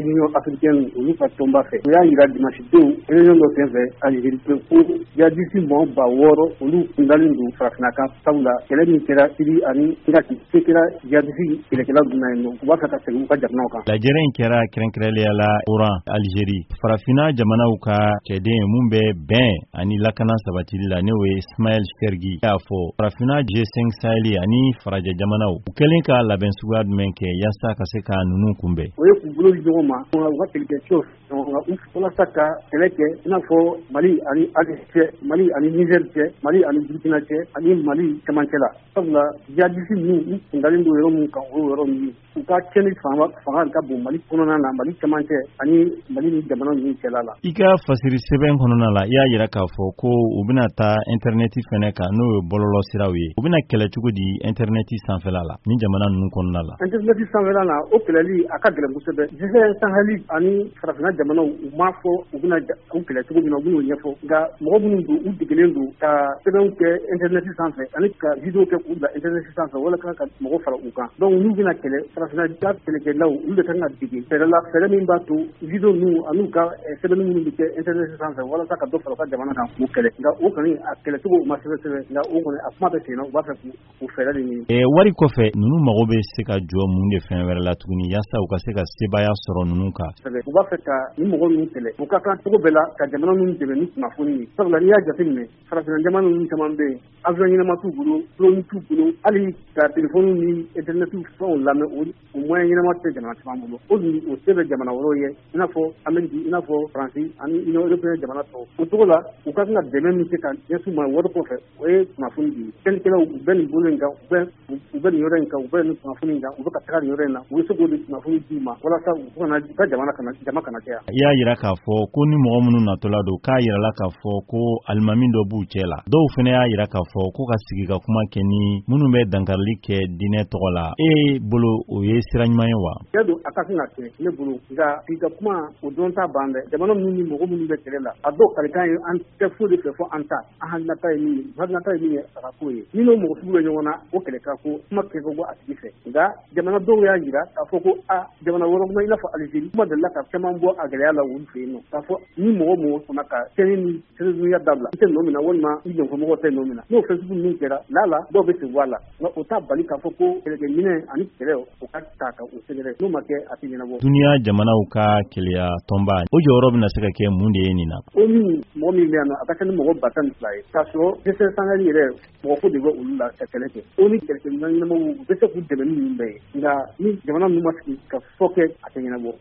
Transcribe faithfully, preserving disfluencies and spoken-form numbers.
Union africaine olu ka tɔnba fɛ u y'a yira dimanche-denw réunion dɔ senfɛ Algérie ko jihadiste mɔgɔ ba wɔɔrɔ olu kundalen don farafinna kan sabula kɛlɛ min kɛra Syrie ani Irak se kɛra jihadiste kɛlɛkɛla dunna yen nɔ u b'a fɛ ka segin u ka jamanaw kan. Lajɛrɛ in kɛra kɛrɛnkɛrɛnnenya la Oran Algérie farafinna jamanaw ka cɛden mun bɛ bɛn ani lakana sabatili la n'o ye Ismaël Chergui y'a fɔ farafinna G cinq Sahel ani farajɛ jamanaw u kɛlen ka labɛn suguya jumɛn kɛ yaasa ka se ka ninnu kunbɛn. O ye k'u bolo di ɲɔgɔn ma u ka kɛlɛkɛcɛw walasa ka kɛlɛ kɛ i n'a fɔ Mali ani Algérie cɛ Mali ani Niger cɛ Mali ani Burkina cɛ ani Mali cɛmancɛ la sabula jihadiste ninnu u kundalen don yɔrɔ min kan o yɔrɔ ninnu u ka cɛnni fanga fanga ka bon Mali kɔnɔna na Mali cɛmancɛ ani Mali ni jamana ninnu cɛla la. I ka fasiri sɛbɛn kɔnɔna la i y'a yira k'a fɔ ko u bɛna taa internet fɛnɛ kan n'o ye bɔlɔlɔ siraw ye u bɛna kɛlɛ cogo di internet sanfɛla la ni jamana ninnu kɔnɔna la. Internet sanfɛla la o kɛlɛli a ka gɛlɛn kosɛbɛ G cinq Sahel ani farafinna jamanaw u m'a fɔ u bɛna u kɛlɛ cogo min na u b'o ɲɛfɔ nka mɔgɔ minnu don u degelen don ka sɛbɛnw kɛ internet sanfɛ ani ka video kɛ k'u bila internet sanfɛ walasa ka mɔgɔ fara u kan donc n'u bɛna kɛlɛ farafinna kɛlɛkɛlaw olu de kan ka dege fɛɛrɛ la fɛɛrɛ min b'a to video ninnu an'u ka sɛbɛnni minnu bɛ kɛ internet sanfɛ walasa ka dɔ fara u ka jamana kan k'u kɛlɛ nka o kɔni a kɛlɛcogo u ma sɛbɛsɛbɛ nka o kɔni a kuma bɛ senna u b'a fɛ k'u fɛɛrɛ de ɲini. Ɛ wari kɔfɛ ninnu mago bɛ se ka jɔ mun de fɛn wɛrɛ la tuguni yaasa u ka se ka sebaya sɔrɔ ninnu kan. U b'a fɛ ka ni mɔgɔ ninnu kɛlɛ u ka kan cogo bɛɛ la ka jamana ninnu dɛmɛ ni kunnafoni ye sabula n'i y'a jateminɛ farafinna jamana ninnu caman bɛ yen avion ɲɛnama t'u bolo drone t'u bolo hali ka telefɔni ni internet fɛnw lamɛn o moyen ɲɛnama tɛ jamana caman bolo o dun o se bɛ jamana wɛrɛw ye i n'a fɔ Amérique i n'a fɔ Faransi ani Union européenne jamana tɔw o cogo la u ka kan ka dɛmɛ min kɛ ka ɲɛsin ma wari kɔfɛ o ye kunnafoni di kɛlɛkɛlaw u bɛ nin bolo in kan u bɛ u bɛ nin yɔrɔ in kan u bɛ nin kunnafoni in kan u bɛ ka taga nin yɔrɔ in na u bɛ se k'o de kunnafoni di ma walasa u kana u ka jamana kana jama kana caya. I y'a yira k'a fɔ ko ni mɔgɔ minnu natɔla don k'a yirala k'a fɔ ko alimami dɔ b'u cɛ la dɔw fana y'a yira k'a fɔ ko ka sigi ka kuma kɛ ni minnu bɛ dankarili kɛ diinɛ tɔgɔ la e bolo o ye sira ɲuman ye wa. Cɛ don a ka kan ka kɛ ne bolo nka sigi ka kuma o dɔn ta ban dɛ jamana minnu ni mɔgɔ minnu bɛ kɛlɛ la a dɔw kalikan ye an tɛ foyi de fɛ fɔ an ta an hakilinata ye min ye hakilinata ye min ye a ka ko ye ni n'o mɔgɔ sugu bɛ ɲɔgɔn na o kɛlɛka ko kuma kɛ ka bɔ a tigi fɛ nka jamana dɔw y'a yira k'a fɔ ko a jamana wɛrɛ kuma i n'a fɔ Algérie kuma delila ka caman bɔ a gɛlɛya la olu fɛ yen nɔ k'a fɔ ni mɔgɔ mɔgɔ sɔnna ka cɛnni ni sɛbɛnniya dabila i tɛ nɔ min na walima i jɔnfɔmɔgɔ tɛ nɔ min na n'o fɛn sugu ninnu kɛra la la dɔw bɛ se bɔ a la nka o t'a bali k'a fɔ ko kɛlɛkɛminɛ ani kɛlɛ o ka ta ka o sɛgɛrɛ n'o ma kɛ a tɛ ɲɛnabɔ. Duniya jamanaw ka keleya tɔnba o jɔyɔrɔ bɛna se ka kɛ mun de ye nin na. O ni mɔgɔ min bɛ yan nɔ a ka ca ni mɔgɔ ba tan ni fila ye k'a sɔrɔ G cinq Sahel yɛrɛ mɔgɔ ko de bɛ olu la ka kɛlɛ kɛ o ni kɛlɛkɛminɛ ɲɛnamaw u bɛ se k'u dɛmɛ ni ninnu bɛɛ ye nka ni jamana ninnu ma sigi ka fɔ kɛ a tɛ ɲɛnabɔ.